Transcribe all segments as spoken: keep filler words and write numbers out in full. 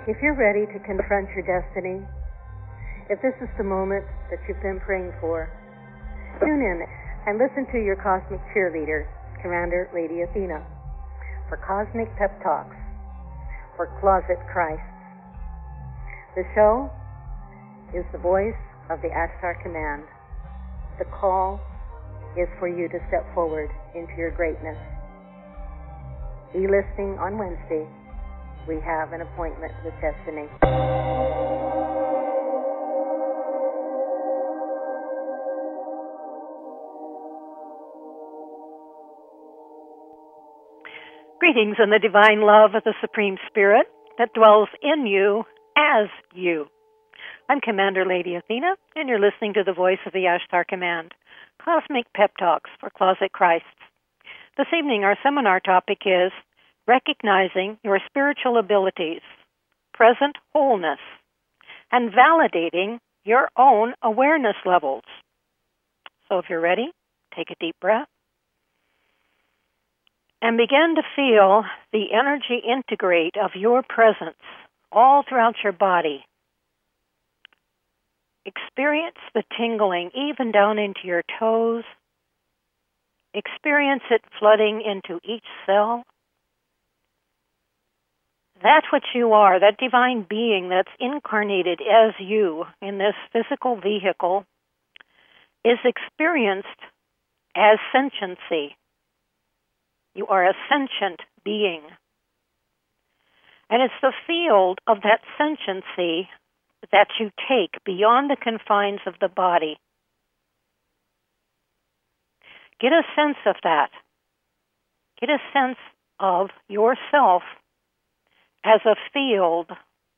If you're ready to confront your destiny, if this is the moment that you've been praying for, tune in and listen to your cosmic cheerleader, Commander Lady Athena, for Cosmic Pep Talks for Closet Christ. The show is the voice of the Ashtar Command. The call is for you to step forward into your greatness. Be listening on Wednesday. We have an appointment with destiny. Greetings in the divine love of the Supreme Spirit that dwells in you as you. I'm Commander Lady Athena, and you're listening to the voice of the Ashtar Command, Cosmic Pep Talks for Closet Christ. This evening, our seminar topic is recognizing your spiritual abilities, present wholeness, and validating your own awareness levels. So if you're ready, take a deep breath and begin to feel the energy integrate of your presence all throughout your body. Experience the tingling even down into your toes. Experience it flooding into each cell. That's what you are, that divine being that's incarnated as you in this physical vehicle is experienced as sentiency. You are a sentient being. And it's the field of that sentiency that you take beyond the confines of the body. Get a sense of that. Get a sense of yourself as a field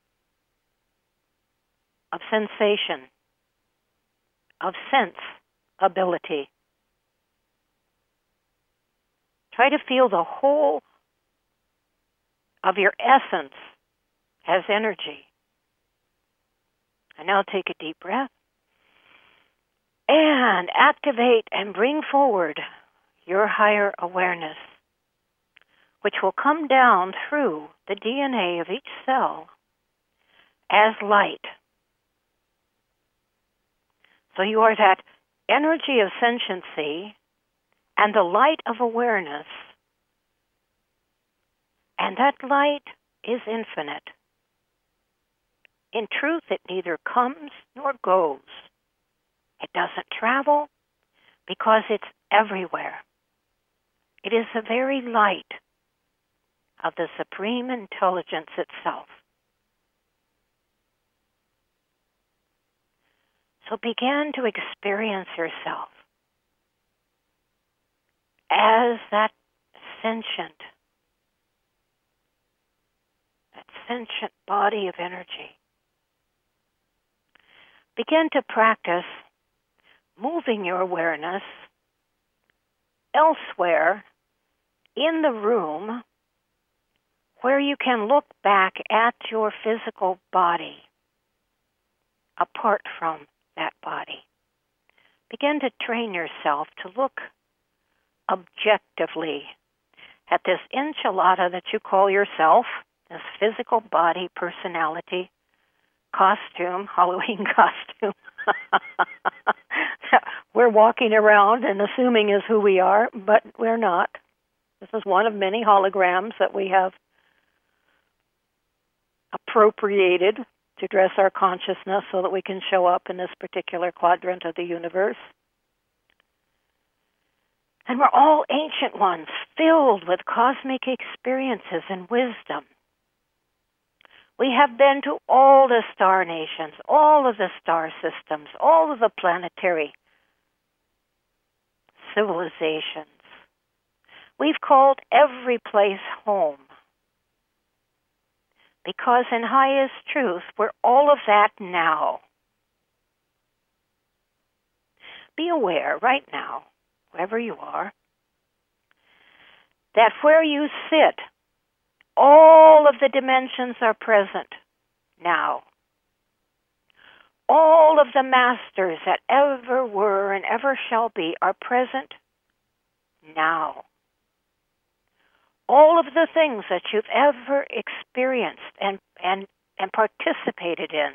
of sensation, of sense ability. Try to feel the whole of your essence as energy. And now take a deep breath and activate and bring forward your higher awareness, which will come down through the D N A of each cell as light. So you are that energy of sentiency and the light of awareness. And that light is infinite. In truth, it neither comes nor goes. It doesn't travel because it's everywhere. It is the very light of the Supreme Intelligence itself. So begin to experience yourself as that sentient, that sentient body of energy. Begin to practice moving your awareness elsewhere in the room where you can look back at your physical body apart from that body. Begin to train yourself to look objectively at this enchilada that you call yourself, this physical body, personality, costume, Halloween costume. We're walking around and assuming is who we are, but we're not. This is one of many holograms that we have appropriated to dress our consciousness so that we can show up in this particular quadrant of the universe. And we're all ancient ones, filled with cosmic experiences and wisdom. We have been to all the star nations, all of the star systems, all of the planetary civilizations. We've called every place home. Because in highest truth, we're all of that now. Be aware right now, wherever you are, that where you sit, all of the dimensions are present now. All of the masters that ever were and ever shall be are present now. All of the things that you've ever experienced and, and and participated in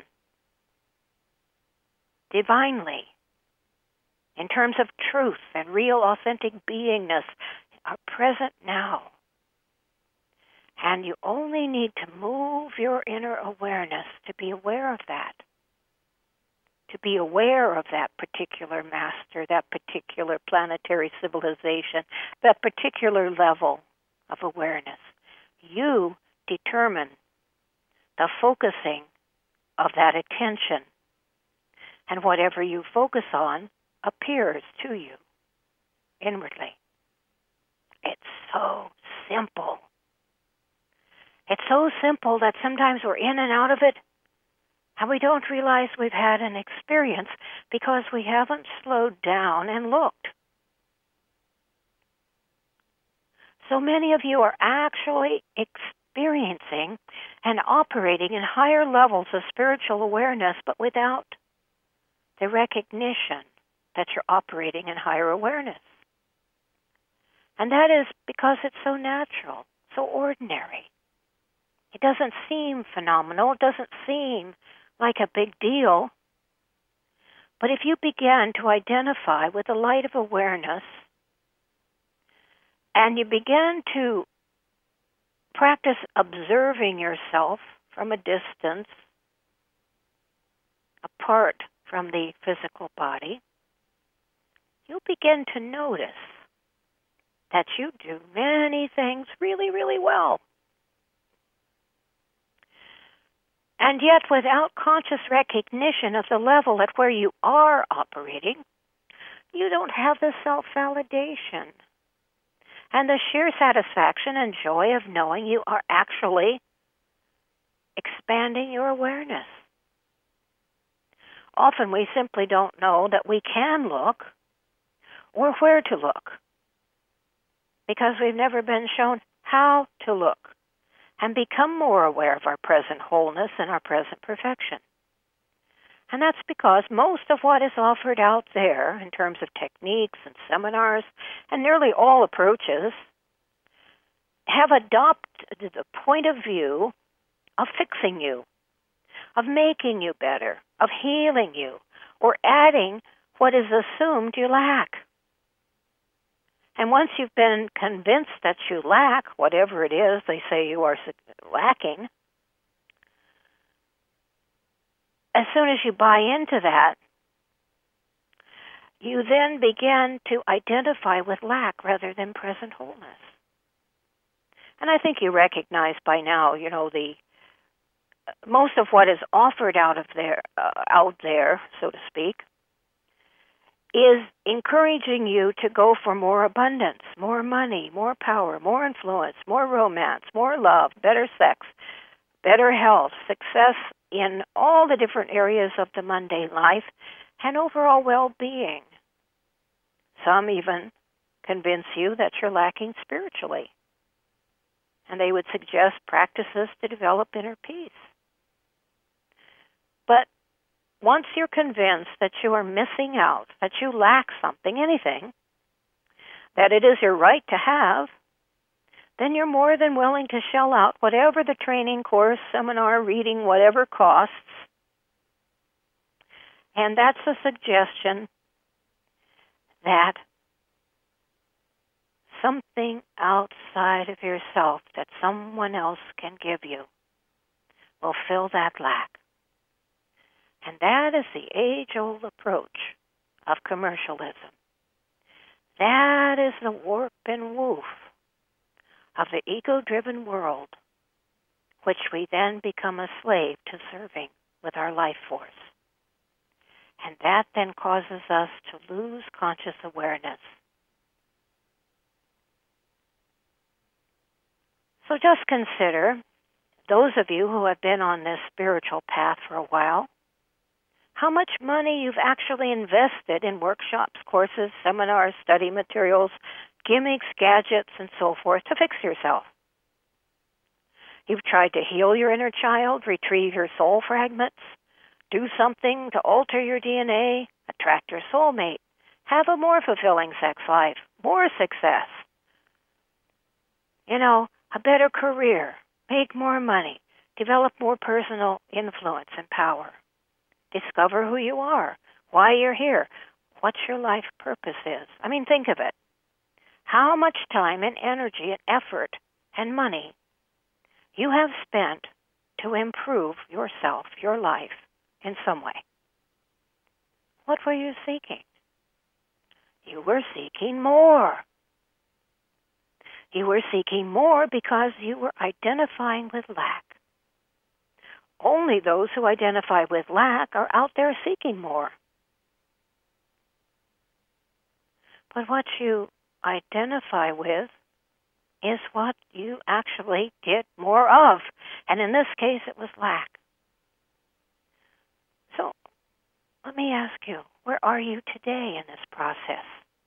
divinely in terms of truth and real authentic beingness are present now. And you only need to move your inner awareness to be aware of that, to be aware of that particular master, that particular planetary civilization, that particular level of awareness. You determine the focusing of that attention, and whatever you focus on appears to you inwardly. It's so simple. It's so simple that sometimes we're in and out of it, and we don't realize we've had an experience because we haven't slowed down and looked. So many of you are actually experiencing and operating in higher levels of spiritual awareness, but without the recognition that you're operating in higher awareness. And that is because it's so natural, so ordinary. It doesn't seem phenomenal. It doesn't seem like a big deal. But if you begin to identify with the light of awareness, and you begin to practice observing yourself from a distance, apart from the physical body, you'll begin to notice that you do many things really, really well. And yet, without conscious recognition of the level at where you are operating, you don't have the self-validation and the sheer satisfaction and joy of knowing you are actually expanding your awareness. Often we simply don't know that we can look or where to look because we've never been shown how to look and become more aware of our present wholeness and our present perfection. And that's because most of what is offered out there in terms of techniques and seminars and nearly all approaches have adopted the point of view of fixing you, of making you better, of healing you, or adding what is assumed you lack. And once you've been convinced that you lack whatever it is they say you are lacking, as soon as you buy into that, you then begin to identify with lack rather than present wholeness. And I think you recognize by now, you know, the most of what is offered out of there, uh, out there, so to speak, is encouraging you to go for more abundance, more money, more power, more influence, more romance, more love, better sex, better health, success in all the different areas of the mundane life, and overall well-being. Some even convince you that you're lacking spiritually, and they would suggest practices to develop inner peace. But once you're convinced that you are missing out, that you lack something, anything, that it is your right to have, then you're more than willing to shell out whatever the training course, seminar, reading, whatever costs. And that's a suggestion that something outside of yourself that someone else can give you will fill that lack. And that is the age-old approach of commercialism. That is the warp and woof of the ego-driven world, which we then become a slave to serving with our life force. And that then causes us to lose conscious awareness. So just consider, those of you who have been on this spiritual path for a while, how much money you've actually invested in workshops, courses, seminars, study materials, gimmicks, gadgets, and so forth to fix yourself. You've tried to heal your inner child, retrieve your soul fragments, do something to alter your D N A, attract your soulmate, have a more fulfilling sex life, more success, you know, a better career, make more money, Develop more personal influence and power. Discover who you are, why you're here, what your life purpose is. I mean, think of it. How much time and energy and effort and money you have spent to improve yourself, your life, in some way. What were you seeking? You were seeking more. You were seeking more because you were identifying with lack. Only those who identify with lack are out there seeking more. But what you identify with is what you actually get more of. And in this case, it was lack. So let me ask you, where are you today in this process?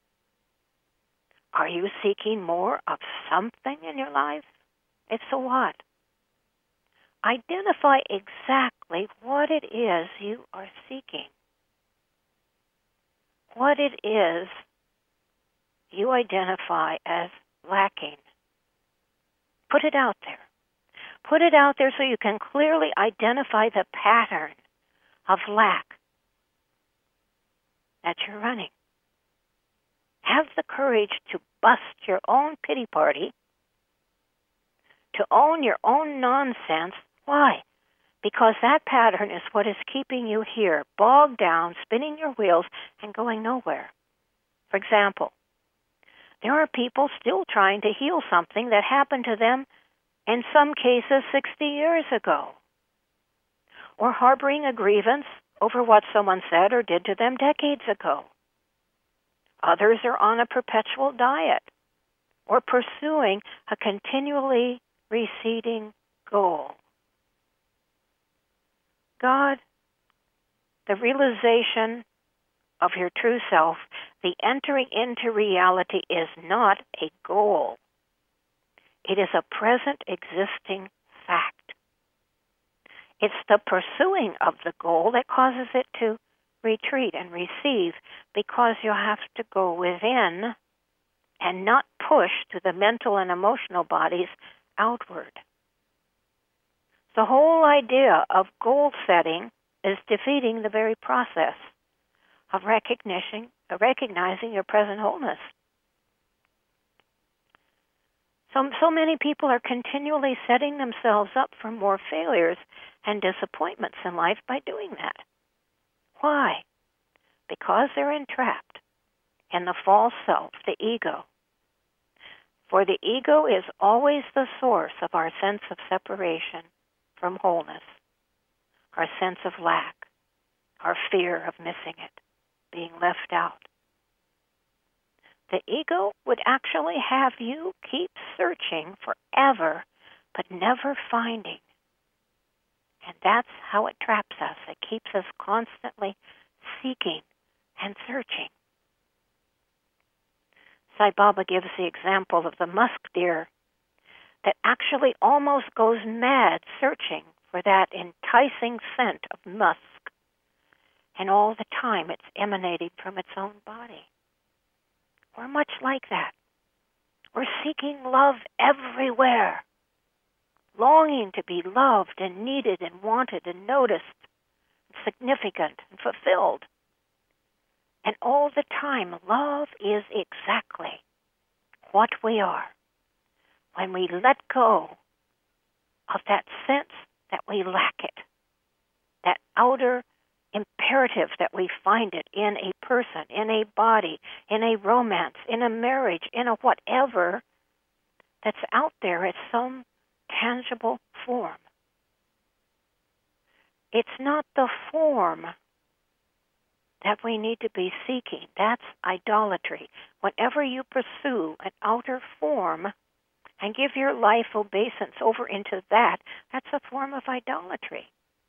Are you seeking more of something in your life? If so, what? Identify exactly what it is you are seeking. What it is you identify as lacking. Put it out there. Put it out there so you can clearly identify the pattern of lack that you're running. Have the courage to bust your own pity party, to own your own nonsense. Why? Because that pattern is what is keeping you here, bogged down, spinning your wheels, and going nowhere. For example, there are people still trying to heal something that happened to them, in some cases, sixty years ago, or harboring a grievance over what someone said or did to them decades ago. Others are on a perpetual diet or pursuing a continually receding goal. God, the realization of your true self, the entering into reality is not a goal. It is a present existing fact. It's the pursuing of the goal that causes it to retreat and receive, because you have to go within and not push to the mental and emotional bodies outward. The whole idea of goal setting is defeating the very process of recognition, of recognizing your present wholeness. So, so many people are continually setting themselves up for more failures and disappointments in life by doing that. Why? Because they're entrapped in the false self, the ego. For the ego is always the source of our sense of separation from wholeness, our sense of lack, our fear of missing it, being left out. The ego would actually have you keep searching forever, but never finding. And that's how it traps us. It keeps us constantly seeking and searching. Sai Baba gives the example of the musk deer that actually almost goes mad searching for that enticing scent of musk. And all the time it's emanating from its own body. We're much like that. We're seeking love everywhere, longing to be loved and needed and wanted and noticed, and significant and fulfilled. And all the time, love is exactly what we are when we let go of that sense that we lack it, that outer imperative that we find it in a person, in a body, in a romance, in a marriage, in a whatever that's out there as some tangible form. It's not the form that we need to be seeking. That's idolatry. Whenever you pursue an outer form and give your life obeisance over into that, that's a form of idolatry.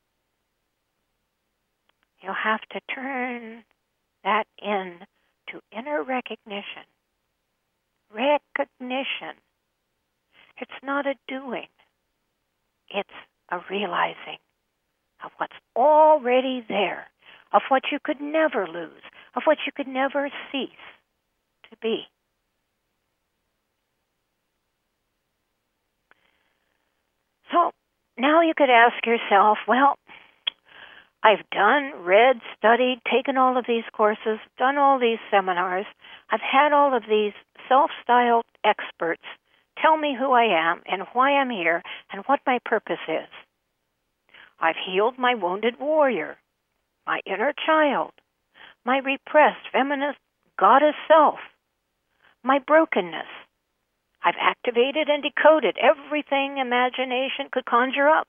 You'll have to turn that in to inner recognition. Recognition. It's not a doing. It's a realizing of what's already there, of what you could never lose, of what you could never cease to be. So now you could ask yourself, well, I've done, read, studied, taken all of these courses, done all these seminars. I've had all of these self-styled experts tell me who I am and why I'm here and what my purpose is. I've healed my wounded warrior, my inner child, my repressed feminist goddess self, my brokenness. I've activated and decoded everything imagination could conjure up.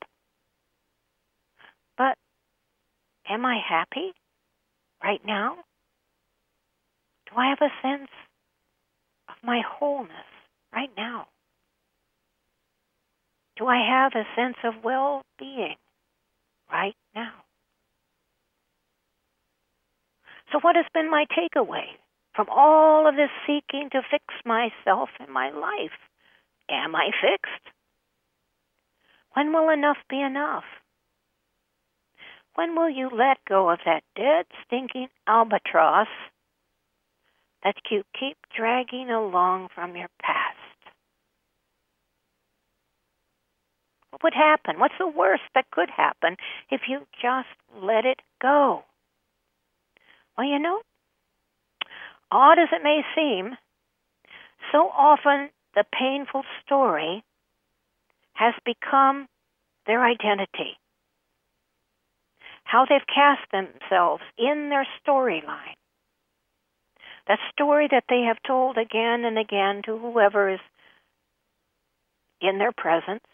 But am I happy right now? Do I have a sense of my wholeness right now? Do I have a sense of well-being right now? So what has been my takeaway from all of this seeking to fix myself and my life? Am I fixed? When will enough be enough? When will you let go of that dead, stinking albatross that you keep dragging along from your past? What would happen? What's the worst that could happen if you just let it go? Well, you know, odd as it may seem, so often the painful story has become their identity. How they've cast themselves in their storyline. That story that they have told again and again to whoever is in their presence.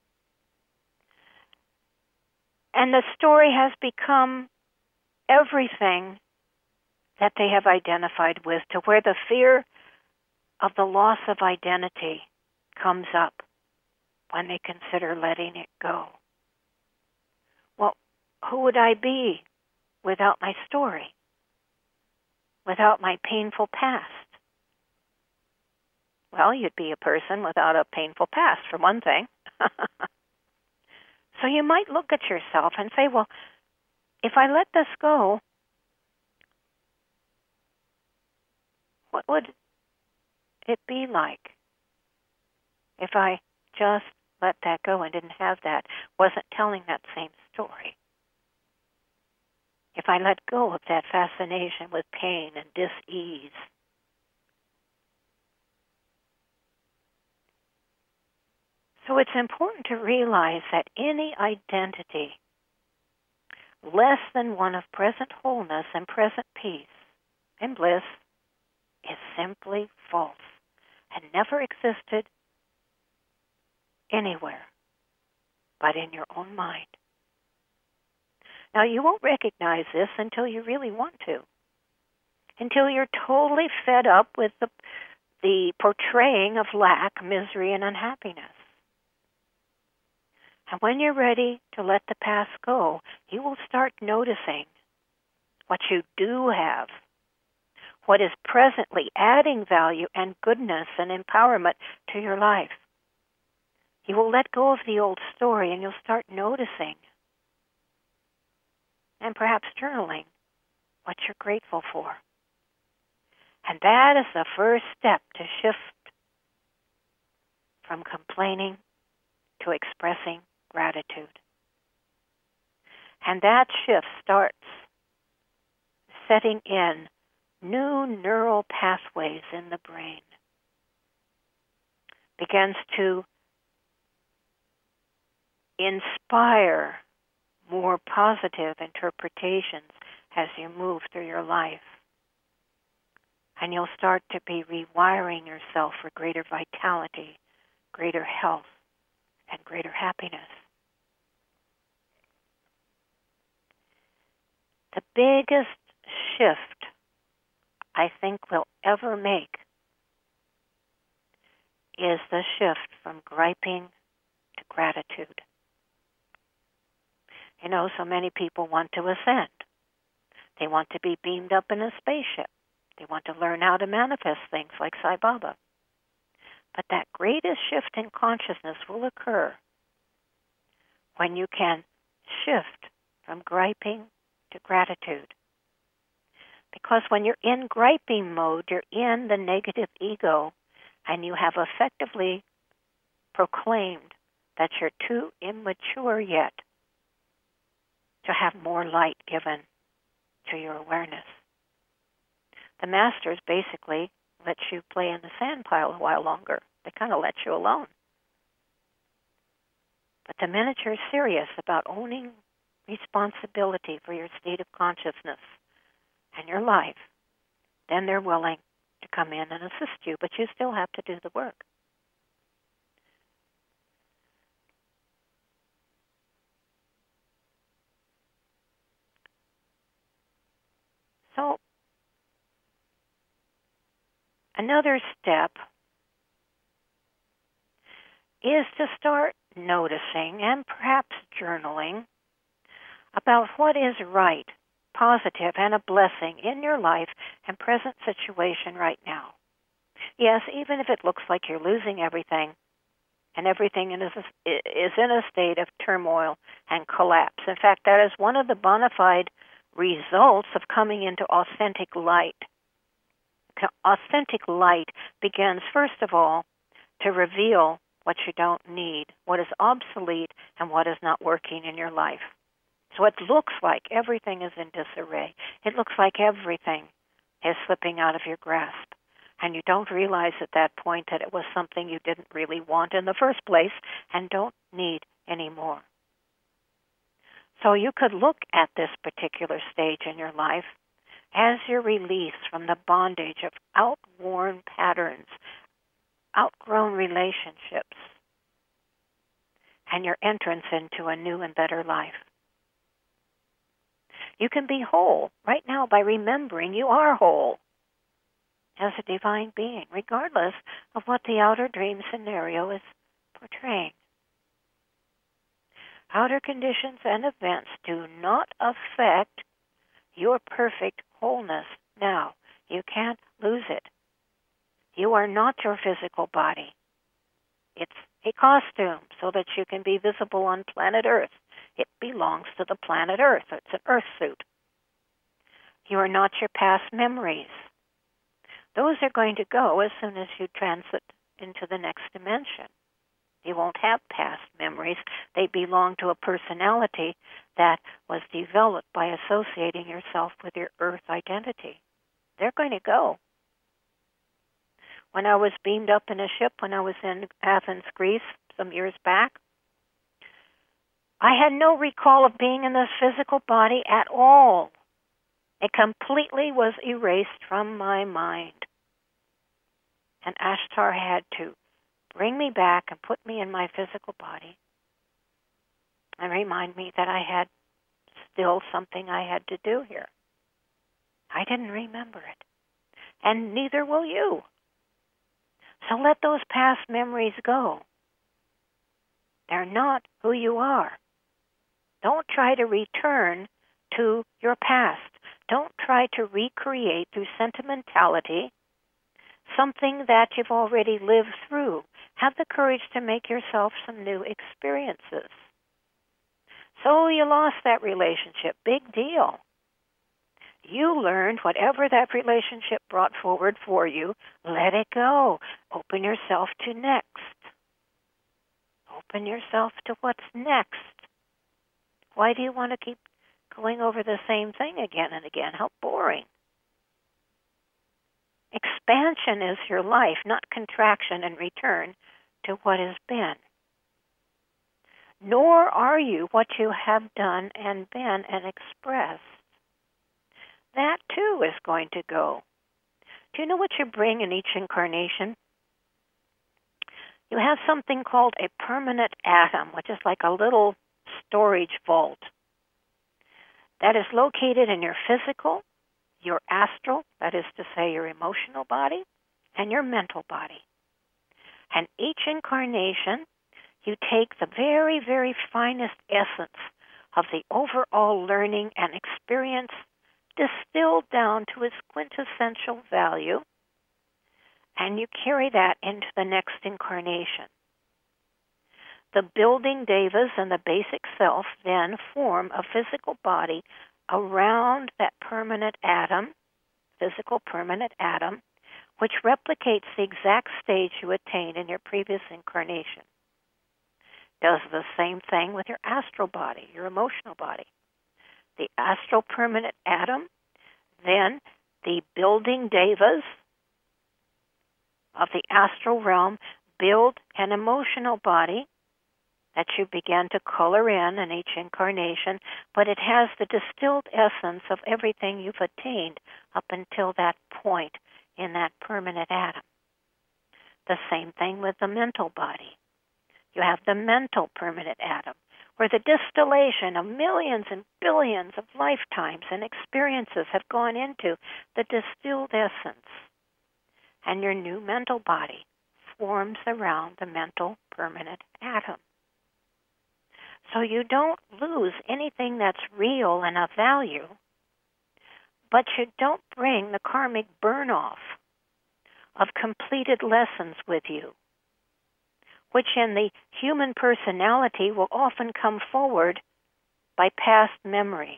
And the story has become everything that they have identified with, to where the fear of the loss of identity comes up when they consider letting it go. Well, who would I be without my story? Without my painful past? Well, you'd be a person without a painful past, for one thing. So you might look at yourself and say, well, if I let this go, what would it be like if I just let that go and didn't have that, wasn't telling that same story? If I let go of that fascination with pain and dis-ease? So it's important to realize that any identity less than one of present wholeness and present peace and bliss is simply false and never existed anywhere but in your own mind. Now, you won't recognize this until you really want to, until you're totally fed up with the, the portraying of lack, misery, and unhappiness. And when you're ready to let the past go, you will start noticing what you do have, what is presently adding value and goodness and empowerment to your life. You will let go of the old story and you'll start noticing and perhaps journaling what you're grateful for. And that is the first step to shift from complaining to expressing gratitude. And that shift starts setting in new neural pathways in the brain. Begins to inspire more positive interpretations as you move through your life. And you'll start to be rewiring yourself for greater vitality, greater health, and greater happiness. The biggest shift I think we'll ever make is the shift from griping to gratitude. You know, so many people want to ascend. They want to be beamed up in a spaceship. They want to learn how to manifest things like Sai Baba. But that greatest shift in consciousness will occur when you can shift from griping to gratitude. Because when you're in griping mode, you're in the negative ego, and you have effectively proclaimed that you're too immature yet to have more light given to your awareness. The masters basically let you play in the sand pile a while longer. They kind of let you alone. But the minute you're serious about owning responsibility for your state of consciousness and your life, then they're willing to come in and assist you, but you still have to do the work. So, another step is to start noticing and perhaps journaling about what is right, positive, and a blessing in your life and present situation right now. Yes, even if it looks like you're losing everything and everything is is in a state of turmoil and collapse. In fact, that is one of the bona fide results of coming into authentic light. Authentic light begins, first of all, to reveal what you don't need, what is obsolete, and what is not working in your life. So it looks like everything is in disarray. It looks like everything is slipping out of your grasp. And you don't realize at that point that it was something you didn't really want in the first place and don't need anymore. So you could look at this particular stage in your life as your release from the bondage of outworn patterns, outgrown relationships, and your entrance into a new and better life. You can be whole right now by remembering you are whole as a divine being, regardless of what the outer dream scenario is portraying. Outer conditions and events do not affect your perfect wholeness now. You can't lose it. You are not your physical body. It's a costume so that you can be visible on planet Earth. It belongs to the planet Earth. It's an Earth suit. You are not your past memories. Those are going to go as soon as you transit into the next dimension. You won't have past memories. They belong to a personality that was developed by associating yourself with your Earth identity. They're going to go. When I was beamed up in a ship when I was in Athens, Greece, some years back, I had no recall of being in this physical body at all. It completely was erased from my mind. And Ashtar had to bring me back and put me in my physical body and remind me that I had still something I had to do here. I didn't remember it. And neither will you. So let those past memories go. They're not who you are. Don't try to return to your past. Don't try to recreate through sentimentality something that you've already lived through. Have the courage to make yourself some new experiences. So you lost that relationship. Big deal. You learned whatever that relationship brought forward for you. Let it go. Open yourself to next. Open yourself to what's next. Why do you want to keep going over the same thing again and again? How boring. Expansion is your life, not contraction and return to what has been. Nor are you what you have done and been and expressed. That too is going to go. Do you know what you bring in each incarnation? You have something called a permanent atom, which is like a little storage vault that is located in your physical, your astral, that is to say your emotional body, and your mental body. And each incarnation, you take the very, very finest essence of the overall learning and experience distilled down to its quintessential value, and you carry that into the next incarnation. The building devas and the basic self then form a physical body around that permanent atom, physical permanent atom, which replicates the exact stage you attained in your previous incarnation. does the same thing with your astral body, your emotional body. The astral permanent atom, then the building devas of the astral realm build an emotional body that you begin to color in in each incarnation, but it has the distilled essence of everything you've attained up until that point in that permanent atom. The same thing with the mental body. You have the mental permanent atom, where the distillation of millions and billions of lifetimes and experiences have gone into the distilled essence. And your new mental body forms around the mental permanent atom. So you don't lose anything that's real and of value, but you don't bring the karmic burn-off of completed lessons with you, which in the human personality will often come forward by past memory.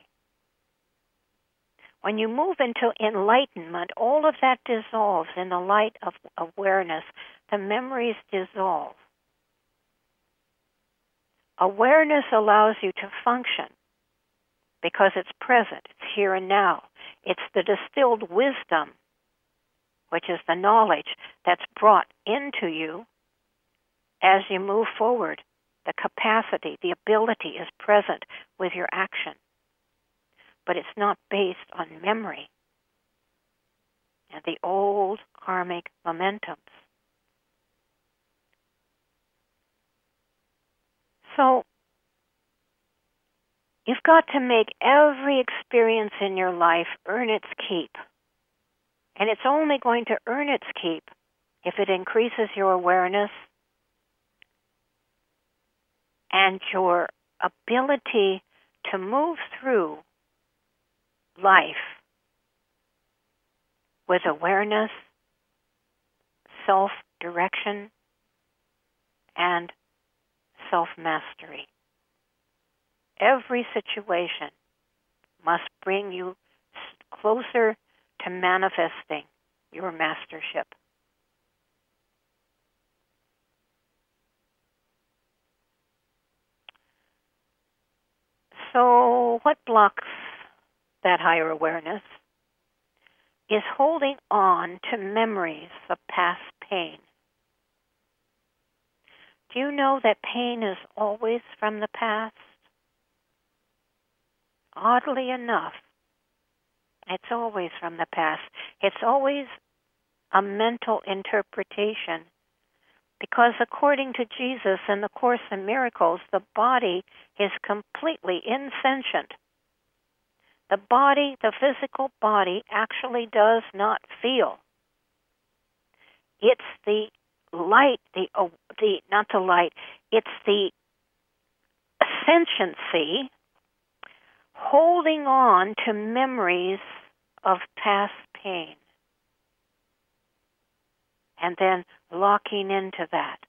When you move into enlightenment, all of that dissolves in the light of awareness. The memories dissolve. Awareness allows you to function because it's present, it's here and now. It's the distilled wisdom, which is the knowledge that's brought into you as you move forward. The capacity, the ability is present with your action, but it's not based on memory and the old karmic momentums. So, you've got to make every experience in your life earn its keep. And it's only going to earn its keep if it increases your awareness and your ability to move through life with awareness, self-direction, and self-mastery. Every situation must bring you closer to manifesting your mastership. So, what blocks that higher awareness is holding on to memories of past pain. Do you know that pain is always from the past? Oddly enough, it's always from the past. It's always a mental interpretation, because according to Jesus in the Course in Miracles, the body is completely insentient. The body, the physical body, actually does not feel. It's the light, the oh, the not the light, it's the sentiency holding on to memories of past pain and then locking into that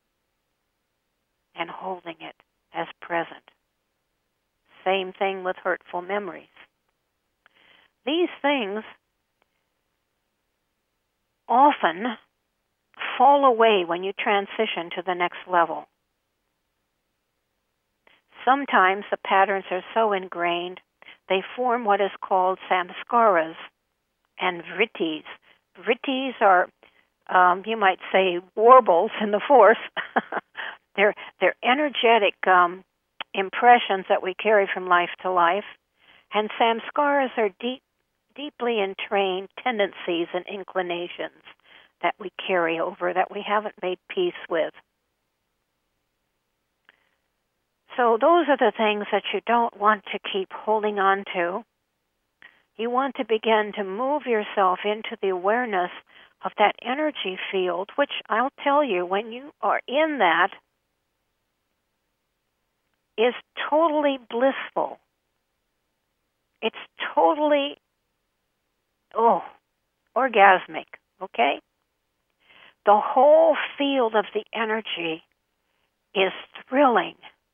and holding it as present. Same thing with hurtful memories. These things often fall away when you transition to the next level. Sometimes the patterns are so ingrained, they form what is called samskaras and vrittis. Vrittis are, um, you might say, warbles in the force. they're, they're energetic um, impressions that we carry from life to life. And samskaras are deep, deeply entrained tendencies and inclinations that we carry over, that we haven't made peace with. So those are the things that you don't want to keep holding on to. You want to begin to move yourself into the awareness of that energy field, which I'll tell you, when you are in that, is totally blissful. It's totally, oh, orgasmic, okay? The whole field of the energy is thrilling,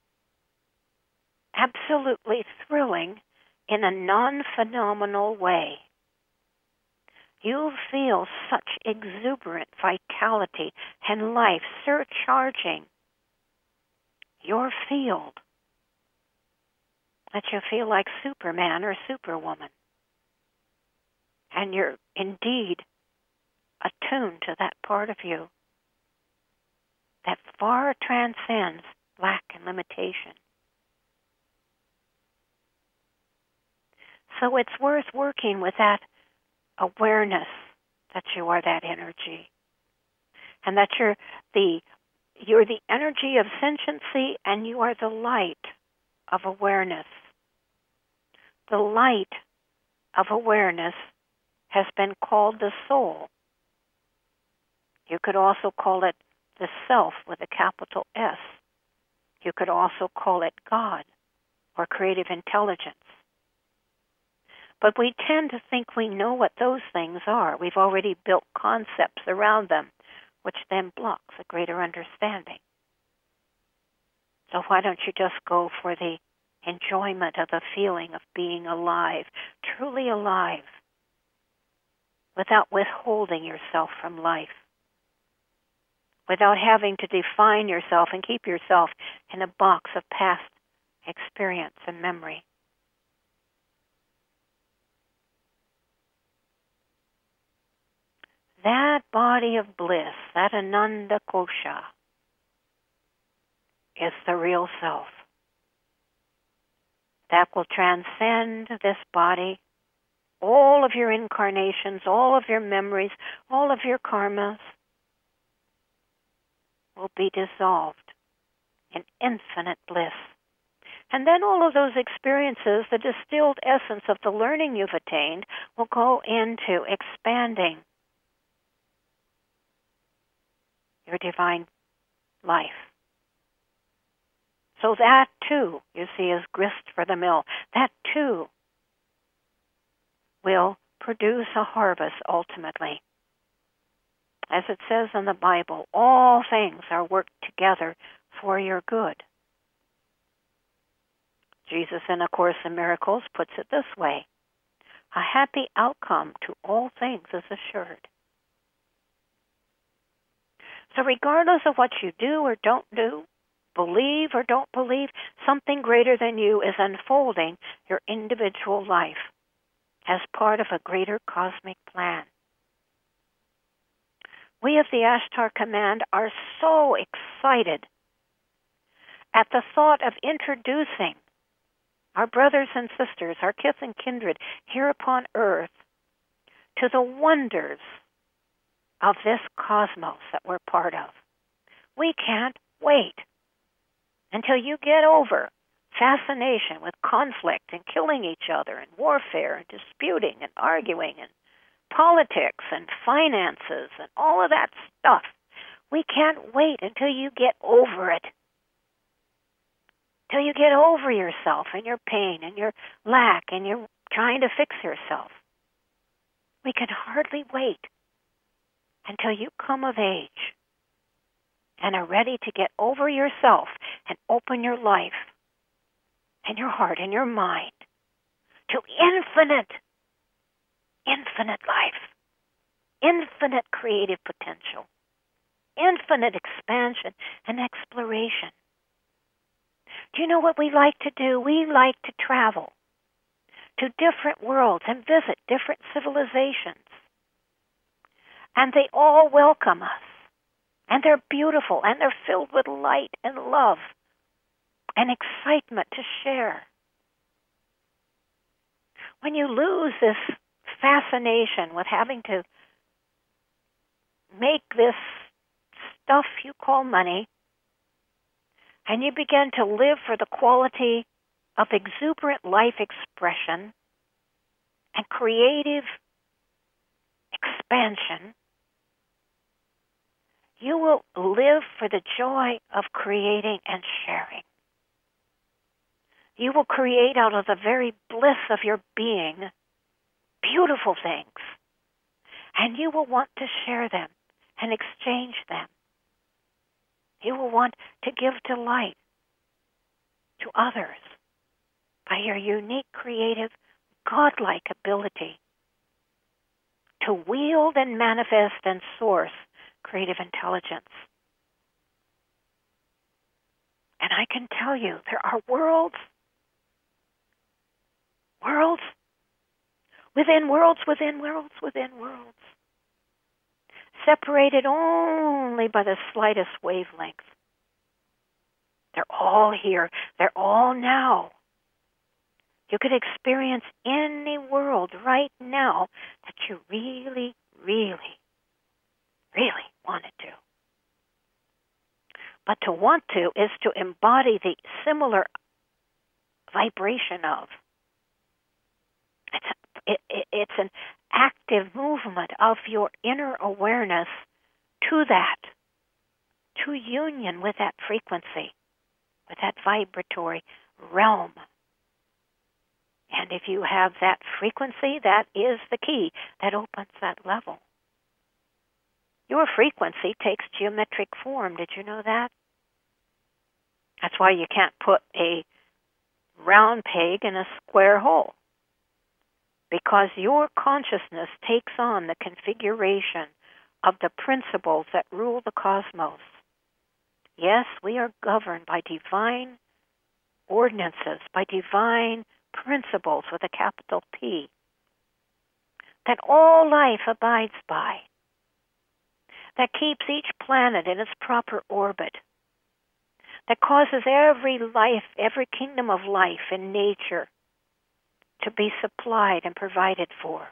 absolutely thrilling in a non-phenomenal way. You feel such exuberant vitality and life surcharging your field, that you feel like Superman or Superwoman. And you're indeed attuned to that part of you that far transcends lack and limitation. So it's worth working with that awareness that you are that energy, and that you're the you're the energy of sentiency, and you are the light of awareness. The light of awareness has been called the soul. You could also call it the self with a capital S. You could also call it God or creative intelligence. But we tend to think we know what those things are. We've already built concepts around them, which then blocks a greater understanding. So why don't you just go for the enjoyment of the feeling of being alive, truly alive, without withholding yourself from life, without having to define yourself and keep yourself in a box of past experience and memory. That body of bliss, that Ananda Kosha, is the real self. That will transcend this body, all of your incarnations, all of your memories, all of your karmas will be dissolved in infinite bliss. And then all of those experiences, the distilled essence of the learning you've attained, will go into expanding your divine life. So that, too, you see, is grist for the mill. That, too, will produce a harvest ultimately. As it says in the Bible, all things are worked together for your good. Jesus in A Course in Miracles puts it this way: a happy outcome to all things is assured. So regardless of what you do or don't do, believe or don't believe, something greater than you is unfolding your individual life as part of a greater cosmic plan. We of the Ashtar Command are so excited at the thought of introducing our brothers and sisters, our kith and kindred here upon earth, to the wonders of this cosmos that we're part of. We can't wait until you get over fascination with conflict and killing each other and warfare and disputing and arguing and politics and finances and all of that stuff. We can't wait until you get over it. Till you get over yourself and your pain and your lack and your trying to fix yourself. We can hardly wait until you come of age and are ready to get over yourself and open your life and your heart and your mind to infinite, infinite life, infinite creative potential, infinite expansion and exploration. Do you know what we like to do? We like to travel to different worlds and visit different civilizations. And they all welcome us. And they're beautiful, and they're filled with light and love and excitement to share. When you lose this fascination with having to make this stuff you call money, and you begin to live for the quality of exuberant life expression and creative expansion, you will live for the joy of creating and sharing. You will create out of the very bliss of your being beautiful things, and you will want to share them and exchange them. You will want to give delight to others by your unique, creative, godlike ability to wield and manifest and source creative intelligence. And I can tell you, there are worlds, worlds, within worlds, within worlds, within worlds, separated only by the slightest wavelength. They're all here. They're all now. You could experience any world right now that you really, really, really wanted to. But to want to is to embody the similar vibration of. It's, it, it, it's an active movement of your inner awareness to that, to union with that frequency, with that vibratory realm. And if you have that frequency, that is the key that opens that level. Your frequency takes geometric form. Did you know that? That's why you can't put a round peg in a square hole. Because your consciousness takes on the configuration of the principles that rule the cosmos. Yes, we are governed by divine ordinances, by divine principles with a capital P, that all life abides by, that keeps each planet in its proper orbit, that causes every life, every kingdom of life in nature to be supplied and provided for.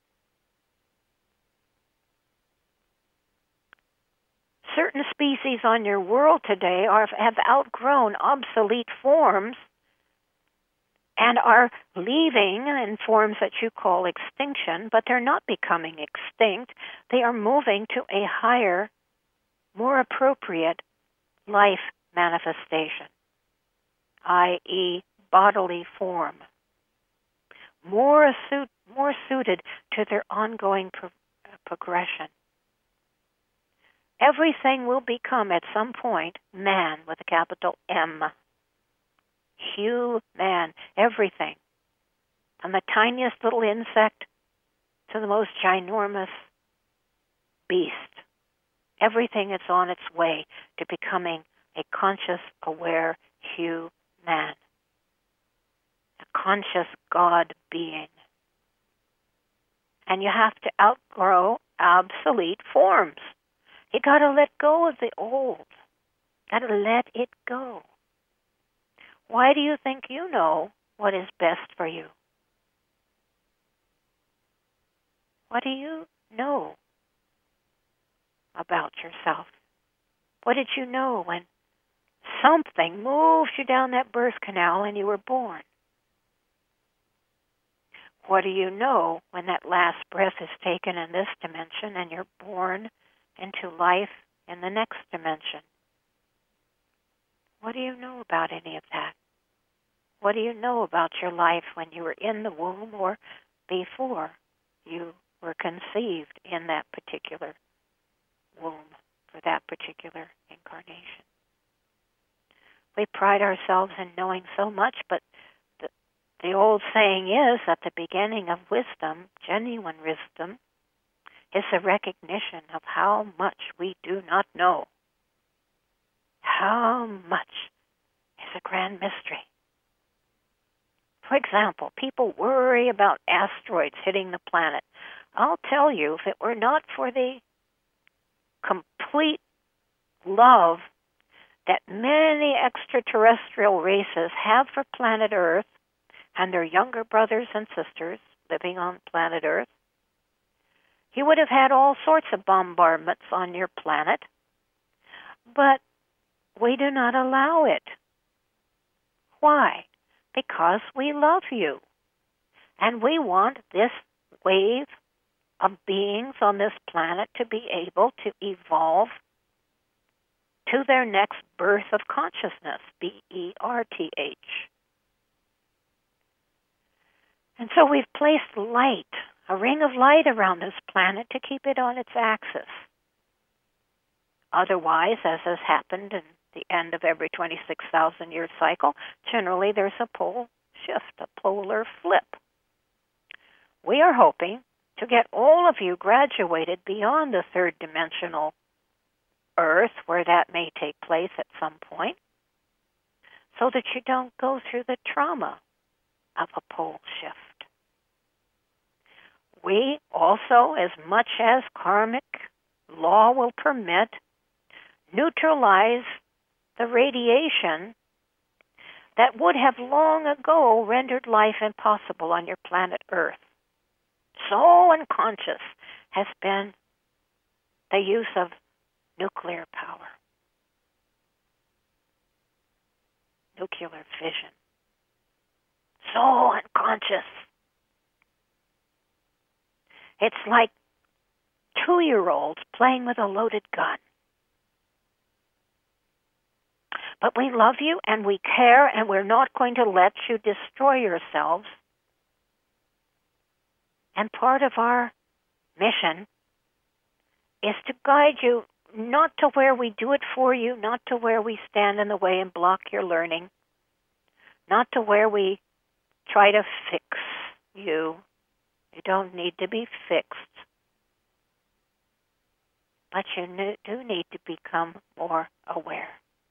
Certain species on your world today are, have outgrown obsolete forms and are leaving in forms that you call extinction, but they're not becoming extinct. They are moving to a higher, more appropriate life manifestation, that is bodily form, more, suit, more suited to their ongoing pro- progression. Everything will become at some point man with a capital M. Human, everything. From the tiniest little insect to the most ginormous beast. Everything is on its way to becoming a conscious, aware human. A conscious God being. And you have to outgrow obsolete forms. You got to let go of the old. Got to let it go. Why do you think you know what is best for you? What do you know about yourself? What did you know when something moved you down that birth canal and you were born? What do you know when that last breath is taken in this dimension and you're born into life in the next dimension? What do you know about any of that? What do you know about your life when you were in the womb or before you were conceived in that particular womb for that particular incarnation? We pride ourselves in knowing so much, but the, the old saying is that the beginning of wisdom, genuine wisdom, is the recognition of how much we do not know. How much is a grand mystery. For example, people worry about asteroids hitting the planet. I'll tell you, if it were not for the complete love that many extraterrestrial races have for planet Earth and their younger brothers and sisters living on planet Earth, you would have had all sorts of bombardments on your planet, but we do not allow it. Why? Because we love you. And we want this wave of beings on this planet to be able to evolve to their next birth of consciousness, B E R T H. And so we've placed light, a ring of light around this planet to keep it on its axis. Otherwise, as has happened in the end of every twenty-six thousand year cycle, generally there's a pole shift, a polar flip. We are hoping to get all of you graduated beyond the third dimensional Earth, where that may take place at some point, so that you don't go through the trauma of a pole shift. We also, as much as karmic law will permit, neutralize the radiation that would have long ago rendered life impossible on your planet Earth. So unconscious has been the use of nuclear power, nuclear fission. So unconscious. It's like two-year-olds playing with a loaded gun. But we love you and we care, and we're not going to let you destroy yourselves. And part of our mission is to guide you not to where we do it for you, not to where we stand in the way and block your learning, not to where we try to fix you. You don't need to be fixed. But you do need to become more aware.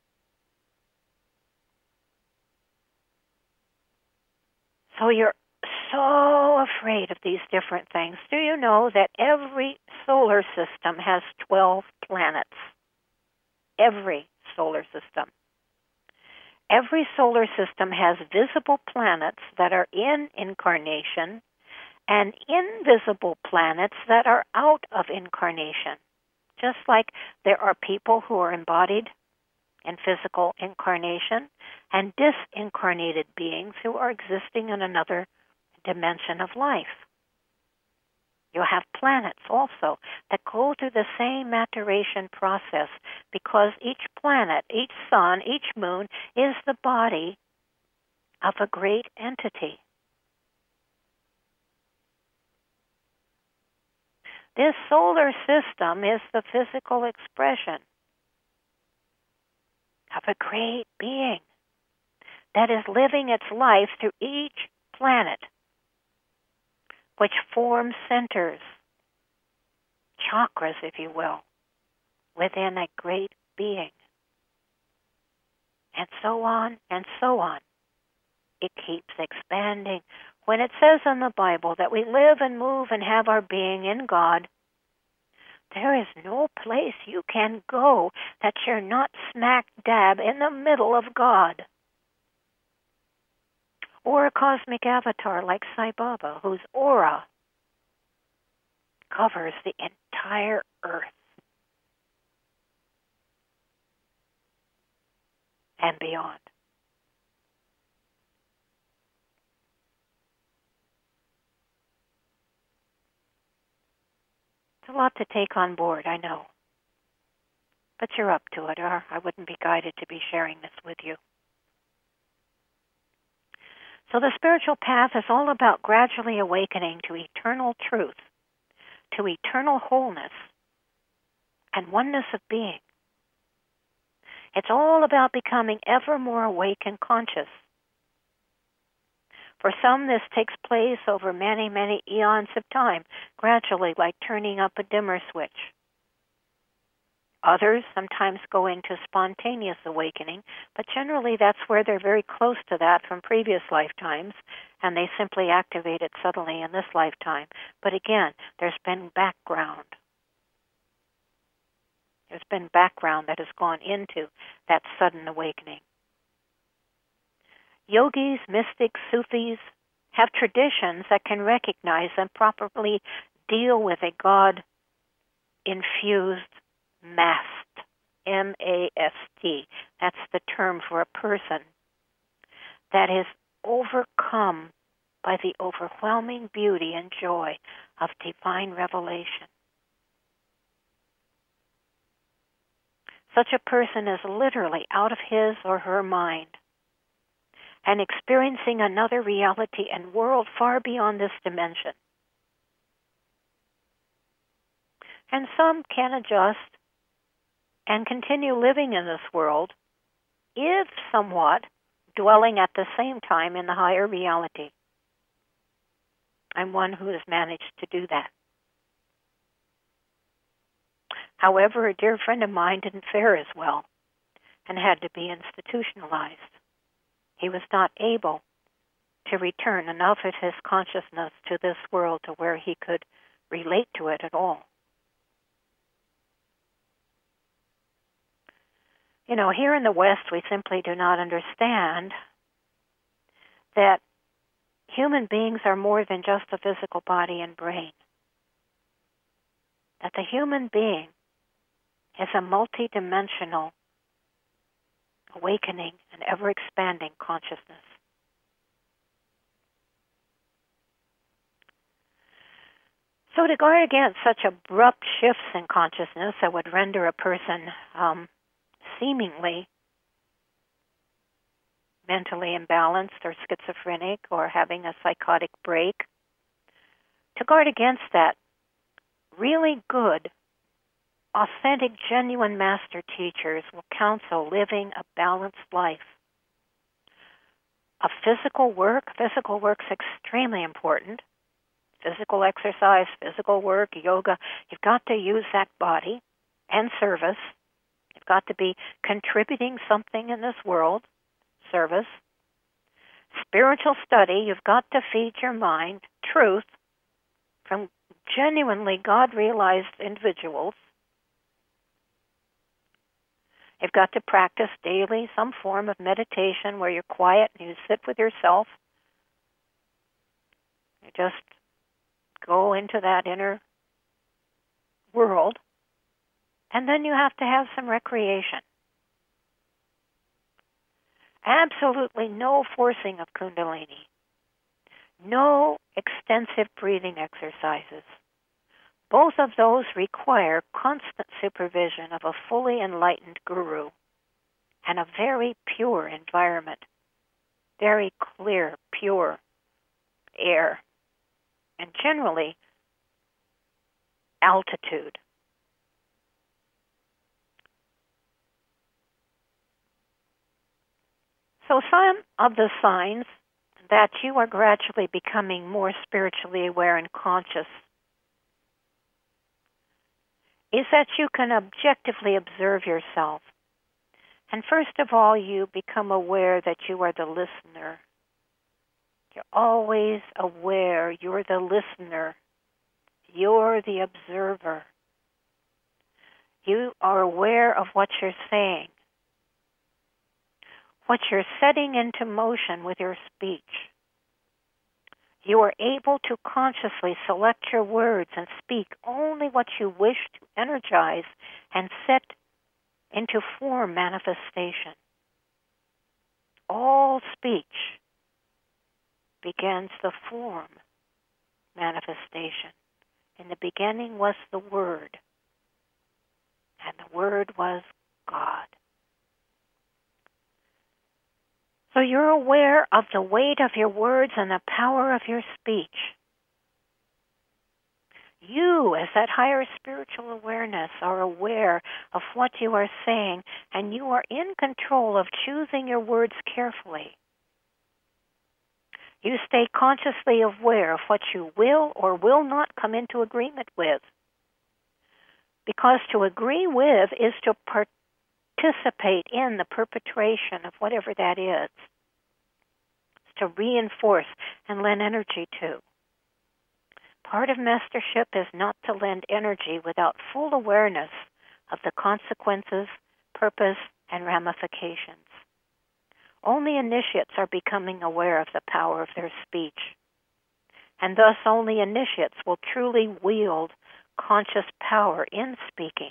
So you're so afraid of these different things. Do you know that every solar system has twelve planets? Every solar system. Every solar system has visible planets that are in incarnation and invisible planets that are out of incarnation. Just like there are people who are embodied in physical incarnation and disincarnated beings who are existing in another dimension of life. You have planets also that go through the same maturation process, because each planet, each sun, each moon is the body of a great entity. This solar system is the physical expression of a great being that is living its life through each planet, which forms centers, chakras, if you will, within a great being. And so on and so on. It keeps expanding. When it says in the Bible that we live and move and have our being in God, there is no place you can go that you're not smack dab in the middle of God. Or a cosmic avatar like Sai Baba, whose aura covers the entire earth and beyond. It's a lot to take on board, I know. But you're up to it, or I wouldn't be guided to be sharing this with you. So the spiritual path is all about gradually awakening to eternal truth, to eternal wholeness, and oneness of being. It's all about becoming ever more awake and conscious. For some, this takes place over many, many eons of time, gradually, like turning up a dimmer switch. Others sometimes go into spontaneous awakening, but generally that's where they're very close to that from previous lifetimes, and they simply activate it subtly in this lifetime. But again, there's been background. There's been background that has gone into that sudden awakening. Yogis, mystics, Sufis have traditions that can recognize and properly deal with a God-infused mast, M A S T. That's the term for a person that is overcome by the overwhelming beauty and joy of divine revelation. Such a person is literally out of his or her mind and experiencing another reality and world far beyond this dimension. And some can adjust and continue living in this world, if somewhat dwelling at the same time in the higher reality. I'm one who has managed to do that. However, a dear friend of mine didn't fare as well and had to be institutionalized. He was not able to return enough of his consciousness to this world to where he could relate to it at all. You know, here in the West, we simply do not understand that human beings are more than just a physical body and brain. That the human being is a multidimensional, awakening and ever-expanding consciousness. So to guard against such abrupt shifts in consciousness that would render a person um, seemingly mentally imbalanced or schizophrenic or having a psychotic break, to guard against that, really good, authentic, genuine master teachers will counsel living a balanced life. A physical work, physical work's extremely important. Physical exercise, physical work, yoga, you've got to use that body and service. You've got to be contributing something in this world, service. Spiritual study, you've got to feed your mind truth from genuinely God-realized individuals. You've got to practice daily some form of meditation where you're quiet and you sit with yourself. You just go into that inner world. And then you have to have some recreation. Absolutely no forcing of Kundalini. No extensive breathing exercises. Both of those require constant supervision of a fully enlightened guru and a very pure environment, very clear, pure air, and generally altitude. So some of the signs that you are gradually becoming more spiritually aware and conscious is that you can objectively observe yourself. And first of all, you become aware that you are the listener. You're always aware you're the listener. You're the observer. You are aware of what you're saying, what you're setting into motion with your speech. You are able to consciously select your words and speak only what you wish to energize and set into form manifestation. All speech begins the form manifestation. In the beginning was the Word, and the Word was God. So you're aware of the weight of your words and the power of your speech. You, as that higher spiritual awareness, are aware of what you are saying, and you are in control of choosing your words carefully. You stay consciously aware of what you will or will not come into agreement with. Because to agree with is to participate in the perpetration of whatever that is. It's to reinforce and lend energy to. Part of mastership is not to lend energy without full awareness of the consequences, purpose, and ramifications. Only initiates are becoming aware of the power of their speech. And thus only initiates will truly wield conscious power in speaking.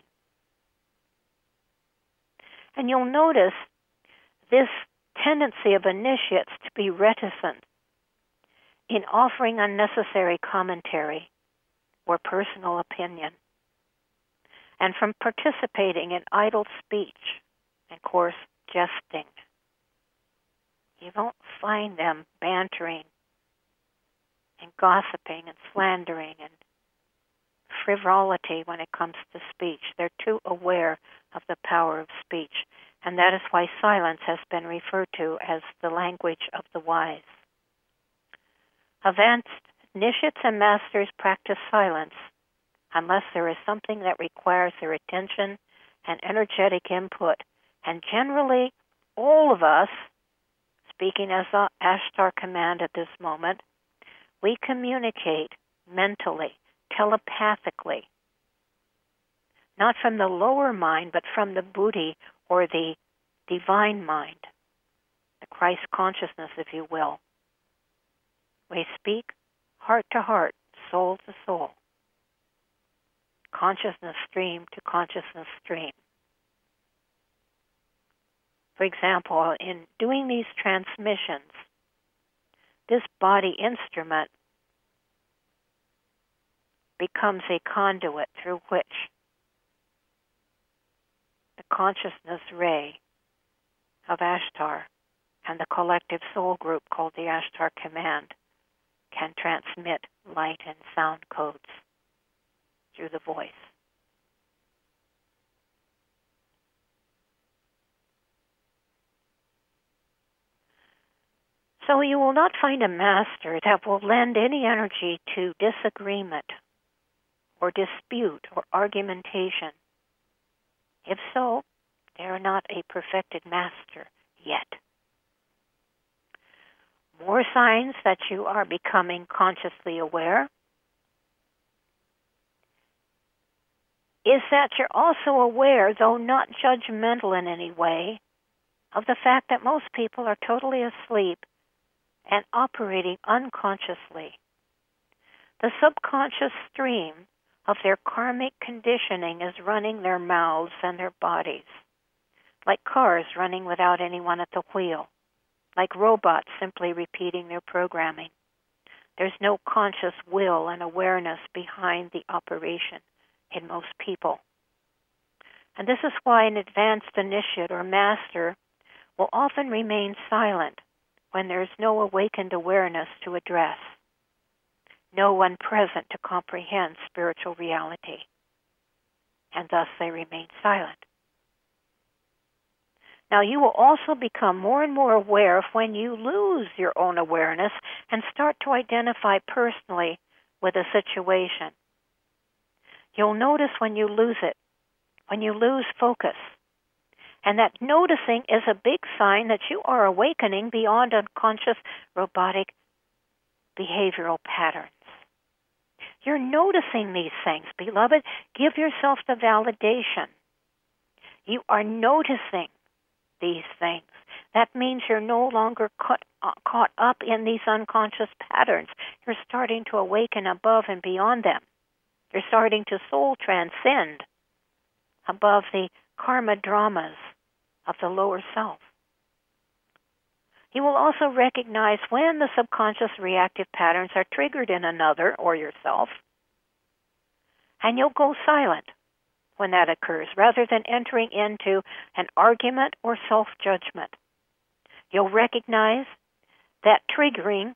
And you'll notice this tendency of initiates to be reticent in offering unnecessary commentary or personal opinion, and from participating in idle speech and coarse jesting. You won't find them bantering and gossiping and slandering and frivolity when it comes to speech. They're too aware of the power of speech. And that is why silence has been referred to as the language of the wise. Advanced initiates and masters practice silence unless there is something that requires their attention and energetic input. And generally, all of us, speaking as the Ashtar command at this moment, we communicate mentally, telepathically, not from the lower mind, but from the Buddhi or the divine mind, the Christ consciousness, if you will. We speak heart to heart, soul to soul, consciousness stream to consciousness stream. For example, in doing these transmissions, this body instrument becomes a conduit through which the consciousness ray of Ashtar and the collective soul group called the Ashtar Command can transmit light and sound codes through the voice. So you will not find a master that will lend any energy to disagreement or dispute or argumentation. If so, they are not a perfected master yet. More signs that you are becoming consciously aware is that you're also aware, though not judgmental in any way, of the fact that most people are totally asleep and operating unconsciously. The subconscious stream of their karmic conditioning is running their mouths and their bodies, like cars running without anyone at the wheel, like robots simply repeating their programming. There's no conscious will and awareness behind the operation in most people. And this is why an advanced initiate or master will often remain silent when there's no awakened awareness to address, no one present to comprehend spiritual reality, and thus they remain silent. Now, you will also become more and more aware of when you lose your own awareness and start to identify personally with a situation. You'll notice when you lose it, when you lose focus. And that noticing is a big sign that you are awakening beyond unconscious robotic behavioral patterns. You're noticing these things, beloved. Give yourself the validation. You are noticing these things. That means you're no longer caught, uh, caught up in these unconscious patterns. You're starting to awaken above and beyond them. You're starting to soul transcend above the karma dramas of the lower self. You will also recognize when the subconscious reactive patterns are triggered in another or yourself, and you'll go silent when that occurs, rather than entering into an argument or self-judgment. You'll recognize that triggering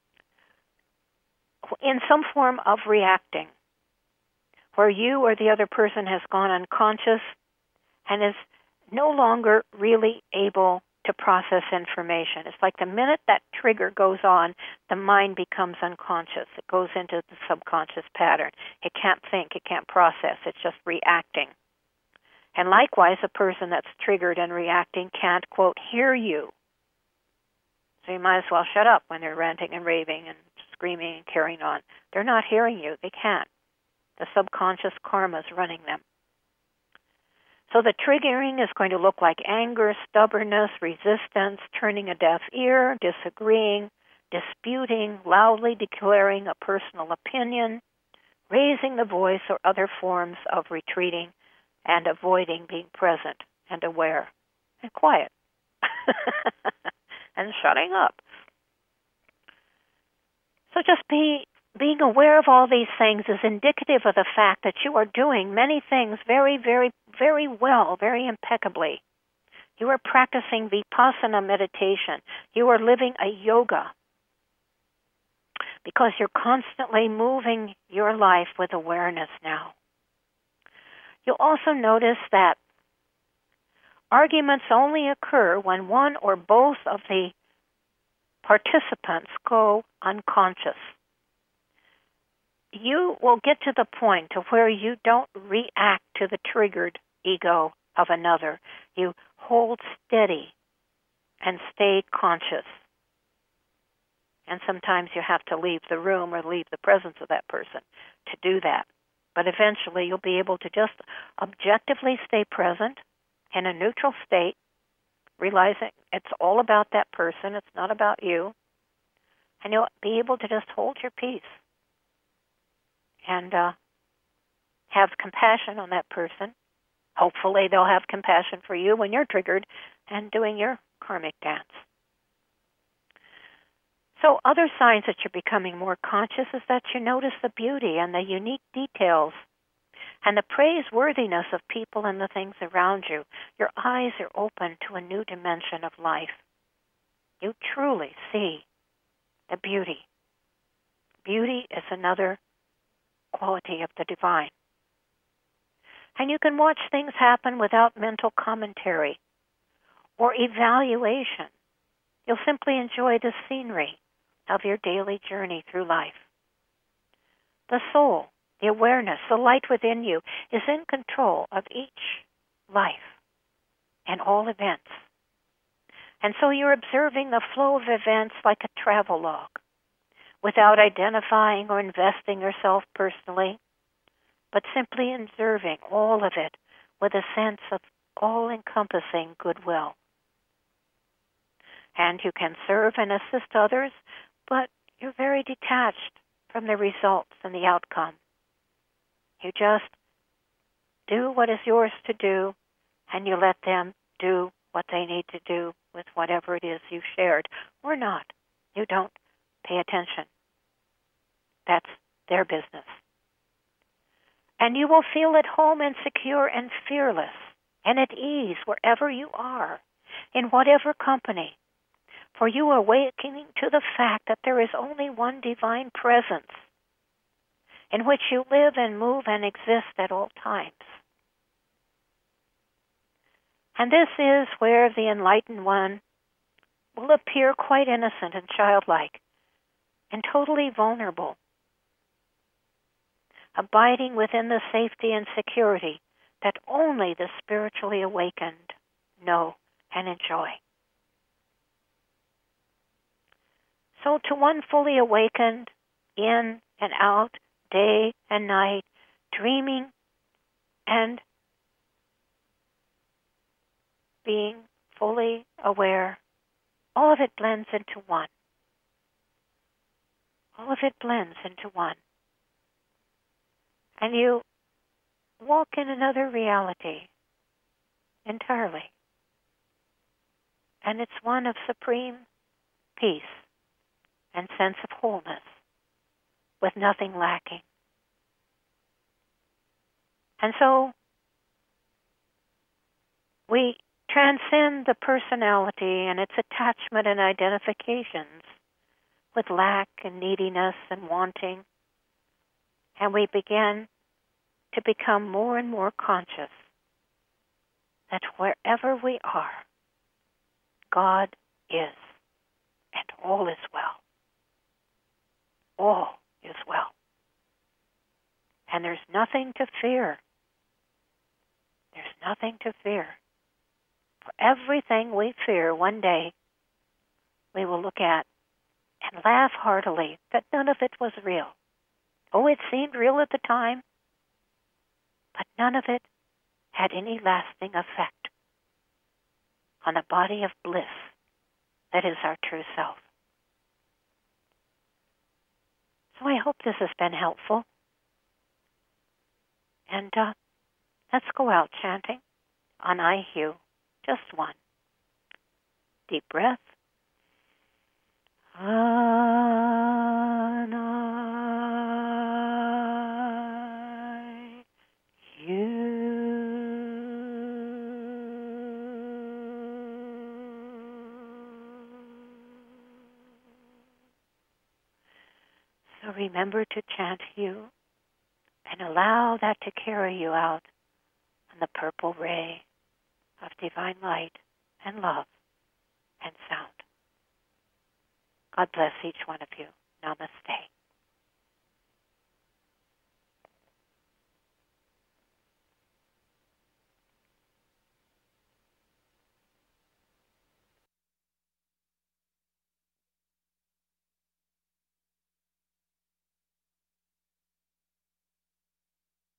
in some form of reacting, where you or the other person has gone unconscious and is no longer really able to process information. It's like the minute that trigger goes on, the mind becomes unconscious. It goes into the subconscious pattern. It can't think. It can't process. It's just reacting. And likewise, a person that's triggered and reacting can't, quote, hear you. So you might as well shut up when they're ranting and raving and screaming and carrying on. They're not hearing you. They can't. The subconscious karma is running them. So the triggering is going to look like anger, stubbornness, resistance, turning a deaf ear, disagreeing, disputing, loudly declaring a personal opinion, raising the voice, or other forms of retreating and avoiding being present and aware and quiet and shutting up. So just be Being aware of all these things is indicative of the fact that you are doing many things very, very, very well, very impeccably. You are practicing Vipassana meditation. You are living a yoga because you're constantly moving your life with awareness now. You'll also notice that arguments only occur when one or both of the participants go unconscious. You will get to the point to where you don't react to the triggered ego of another. You hold steady and stay conscious. And sometimes you have to leave the room or leave the presence of that person to do that. But eventually you'll be able to just objectively stay present in a neutral state, realizing it's all about that person, it's not about you. And you'll be able to just hold your peace and uh, have compassion on that person. Hopefully they'll have compassion for you when you're triggered and doing your karmic dance. So other signs that you're becoming more conscious is that you notice the beauty and the unique details and the praiseworthiness of people and the things around you. Your eyes are open to a new dimension of life. You truly see the beauty. Beauty is another quality of the divine. And you can watch things happen without mental commentary or evaluation. You'll simply enjoy the scenery of your daily journey through life. The soul, the awareness, the light within you is in control of each life and all events. And so you're observing the flow of events like a travel log, without identifying or investing yourself personally, but simply observing all of it with a sense of all-encompassing goodwill. And you can serve and assist others, but you're very detached from the results and the outcome. You just do what is yours to do, and you let them do what they need to do with whatever it is you've shared, or not. You don't pay attention. That's their business. And you will feel at home and secure and fearless and at ease wherever you are, in whatever company. For you are awakening to the fact that there is only one divine presence in which you live and move and exist at all times. And this is where the enlightened one will appear quite innocent and childlike and totally vulnerable, abiding within the safety and security that only the spiritually awakened know and enjoy. So to one fully awakened, in and out, day and night, dreaming and being fully aware, all of it blends into one. All of it blends into one. And you walk in another reality entirely. And it's one of supreme peace and sense of wholeness, with nothing lacking. And so we transcend the personality and its attachment and identifications with lack and neediness and wanting, and we begin to become more and more conscious that wherever we are, God is, and all is well. All is well. And there's nothing to fear. There's nothing to fear. For everything we fear, one day we will look at and laugh heartily that none of it was real. Oh, it seemed real at the time, but none of it had any lasting effect on the body of bliss that is our true self. So I hope this has been helpful. And uh, let's go out chanting on I Hu, just one. Deep breath. On I Hu. So remember to chant Hu and allow that to carry you out on the purple ray of divine light and love and sound. God bless each one of you. Namaste.